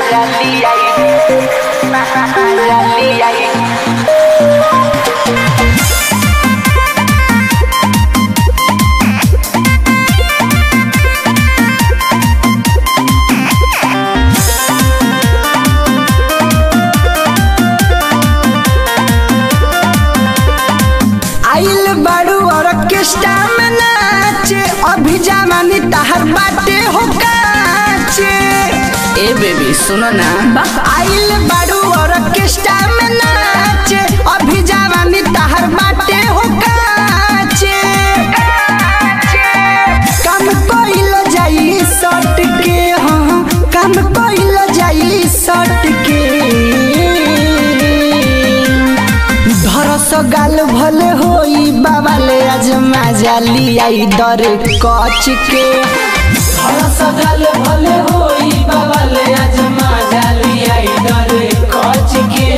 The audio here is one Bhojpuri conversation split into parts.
आइल बारू ऑर्केस्ट्रा में नाचे अभी जमानी तहर बाटे हो काचे। ए बेबी सुनो ना, आइल बारू ऑर्केस्ट्रा में नाचे अभी जमानी तहर बाटे हो काचे। कम कोइल जाई सट के, हाँ कम कोइल जाई सट के। धरस गाल भले होई बाबाले आज मजा लियाई दर कच के। धरस गाल भले होई बाबाले आज मजा लियाई दर कच के।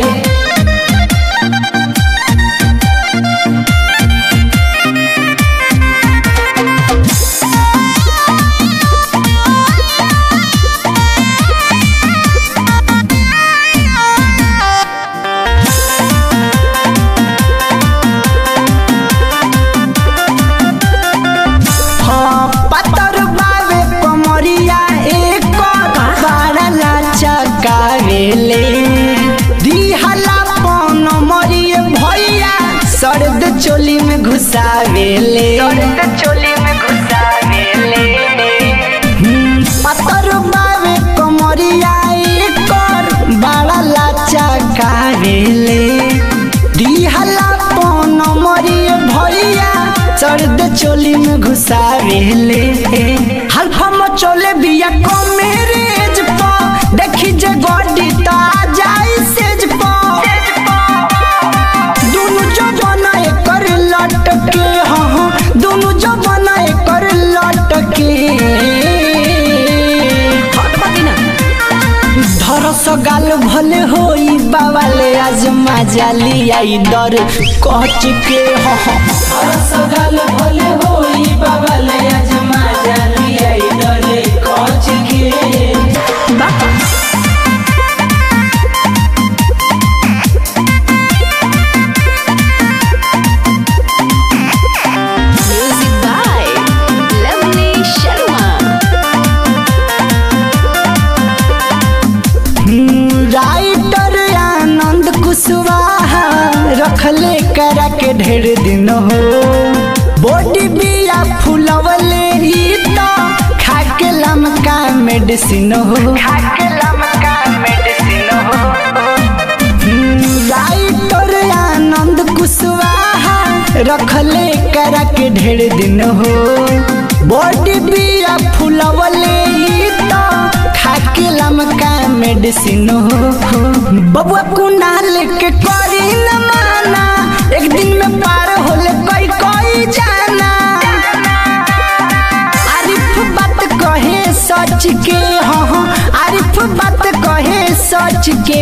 सर्द चोली में घुसावेले, पतर बावे कमरिया एकर बड़ा लाचा कावेले। दिहला पौन मरिए भैया सर्द चोली में घुसावेले। हल्फा मचोले बिया कमेरेज पा देखी जे गोडी तो आ जाई सेज पा। दोनों जो बनाए कर लटके, हाँ दोनों जो बनाए कर लटके। धरस गाल भले होई बाबाले आज मजा लियाई दर कच के। धरस गाल भले होई बाबाले आज मजा लियाई दर कच के। राइटर आनंद कुशवाहा रखले करा के ढेर दिन हो। बॉडी बिया फुलवले ही तो खाके लमका मेडिसिन हो। राइटर आनंद कुशवाहा रखले करा के ढेर दिन हो। बॉडी बिया फुलवले ही तो खाके लमका मेडिसिन हो। बबुआ कुनाल के करी न माना, एक दिन में पार होले कोई कोई जाना। आरिफ बात कहे सच के, हाँ आरिफ बात कहे सच के।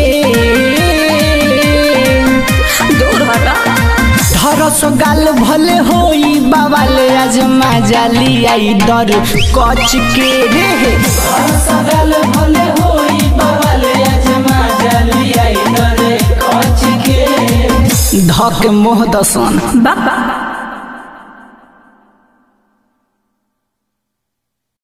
दूर हटा। धरस गाल भले होई बाबाले आज मजा लियाई दर कच के रे। धरस गाल भले होई बाबाले आज मजा लियाई दर कच के। धक मोह दसन बाबा।